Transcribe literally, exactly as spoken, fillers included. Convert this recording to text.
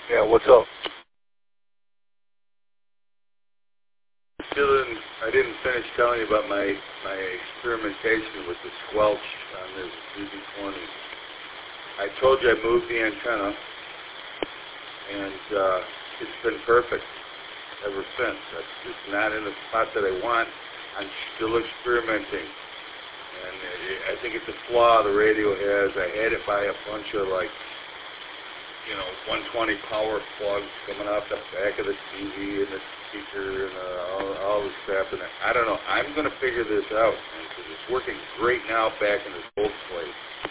Yeah, what's up? Still didn't, I didn't finish telling you about my, my experimentation with the squelch on this D B twenty. I told you I moved the antenna, and uh, it's been perfect ever since. It's, it's not in the spot that I want. I'm still experimenting. And it, I think it's a flaw the radio has. I had it by a bunch of, like, you know, one twenty power plugs coming out the back of the T V and the speaker and uh, all, all this crap. And I don't know. I'm going to figure this out, because it's working great now back in this old place.